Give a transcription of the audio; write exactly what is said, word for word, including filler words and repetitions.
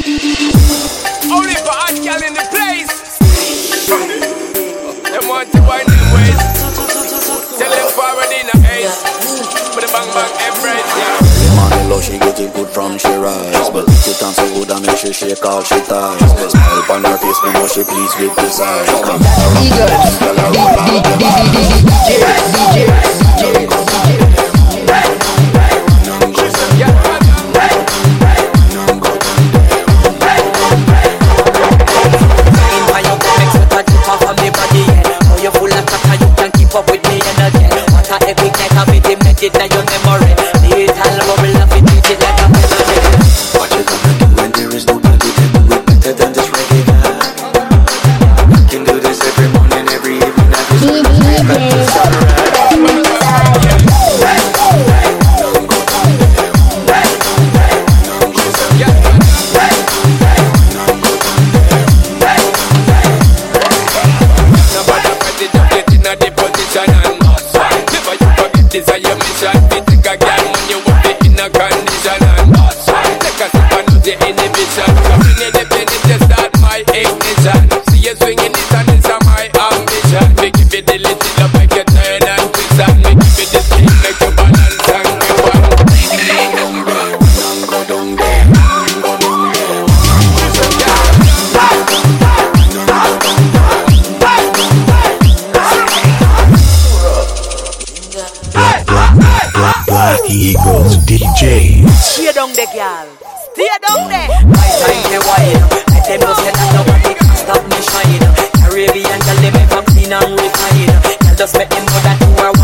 Only for hot girl in the place. Them want to wind them ways. Tell them forward in the ace. With a bang bang embrace, yeah. The money low, she get it good from she rise. But if you dance so good and make she shake all she ties. Smile upon her face, we know she pleased with this eyes. Come on, Eagles, D J, D J. Up with me energy. What a epic night, I made him make it now your memory. Little bubble of it, treat it like a melody. What you gonna do when there is nobody to do it better than this reggae guy? I can do this every morning, every evening, every sunrise, back to sunrise. This is your mission. We take a girl when you want it in a condition. And take a sip and lose the inhibition. Coming in the penny to start my ignition. See you swinging it and this is my ambition. We give you the little love make you turn and twist. And we give you the thing make you balance and give one. Go down there, go down there. Black Eagles D Js. Stay down there, girl. Stay down there. My time they wide. Let them know say that nobody can stop me shine. Caribbean girl, they make them clean and refined. Girl, just make them know that you are